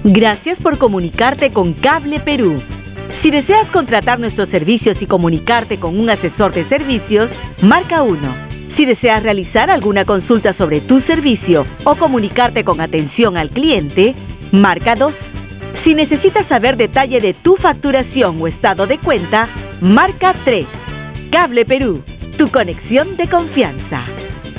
Gracias por comunicarte con Cable Perú. Si deseas contratar nuestros servicios y comunicarte con un asesor de servicios, marca 1. Si deseas realizar alguna consulta sobre tu servicio o comunicarte con atención al cliente, marca 2. Si necesitas saber detalle de tu facturación o estado de cuenta, marca 3. Cable Perú, tu conexión de confianza.